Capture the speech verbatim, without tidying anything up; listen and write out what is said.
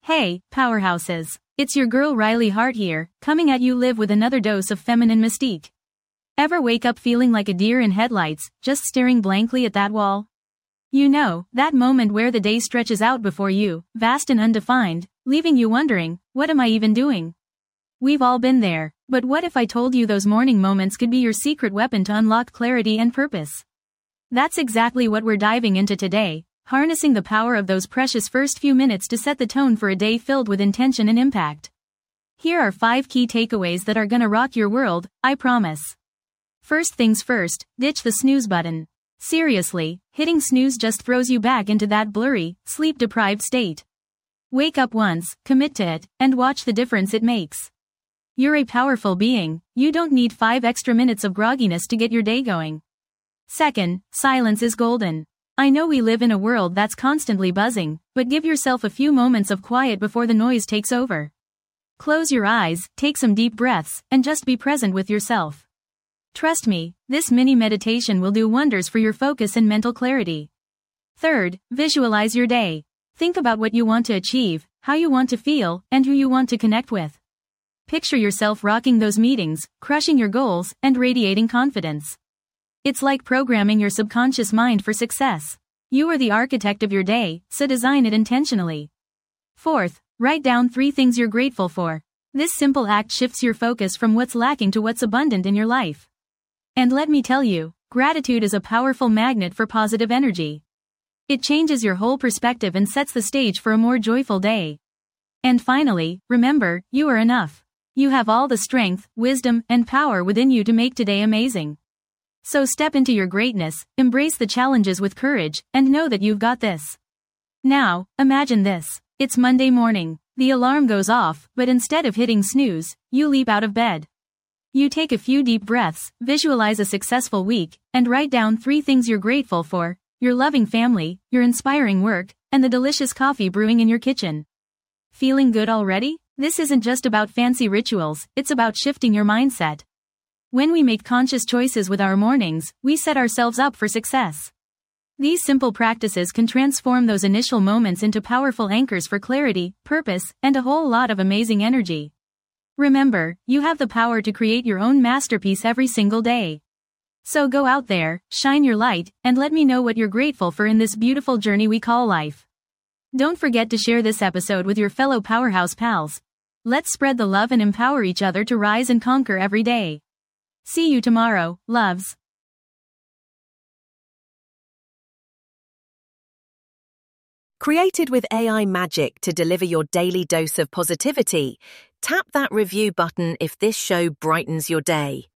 Hey, powerhouses. It's your girl Riley Hart here, coming at you live with another dose of feminine mystique. Ever wake up feeling like a deer in headlights, just staring blankly at that wall? You know, that moment where the day stretches out before you, vast and undefined, leaving you wondering, what am I even doing? We've all been there, but what if I told you those morning moments could be your secret weapon to unlock clarity and purpose? That's exactly what we're diving into today, harnessing the power of those precious first few minutes to set the tone for a day filled with intention and impact. Here are five key takeaways that are gonna rock your world, I promise. First things first, ditch the snooze button. Seriously, hitting snooze just throws you back into that blurry, sleep-deprived state. Wake up once, commit to it, and watch the difference it makes. You're a powerful being, you don't need five extra minutes of grogginess to get your day going. Second, silence is golden. I know we live in a world that's constantly buzzing, but give yourself a few moments of quiet before the noise takes over. Close your eyes, take some deep breaths, and just be present with yourself. Trust me, this mini meditation will do wonders for your focus and mental clarity. Third, visualize your day. Think about what you want to achieve, how you want to feel, and who you want to connect with. Picture yourself rocking those meetings, crushing your goals, and radiating confidence. It's like programming your subconscious mind for success. You are the architect of your day, so design it intentionally. Fourth, write down three things you're grateful for. This simple act shifts your focus from what's lacking to what's abundant in your life. And let me tell you, gratitude is a powerful magnet for positive energy. It changes your whole perspective and sets the stage for a more joyful day. And finally, remember, you are enough. You have all the strength, wisdom, and power within you to make today amazing. So step into your greatness, embrace the challenges with courage, and know that you've got this. Now, imagine this. It's Monday morning. The alarm goes off, but instead of hitting snooze, you leap out of bed. You take a few deep breaths, visualize a successful week, and write down three things you're grateful for: your loving family, your inspiring work, and the delicious coffee brewing in your kitchen. Feeling good already? This isn't just about fancy rituals, it's about shifting your mindset. When we make conscious choices with our mornings, we set ourselves up for success. These simple practices can transform those initial moments into powerful anchors for clarity, purpose, and a whole lot of amazing energy. Remember, you have the power to create your own masterpiece every single day. So go out there, shine your light, and let me know what you're grateful for in this beautiful journey we call life. Don't forget to share this episode with your fellow powerhouse pals. Let's spread the love and empower each other to rise and conquer every day. See you tomorrow, loves. Created with A I magic to deliver your daily dose of positivity, tap that review button if this show brightens your day.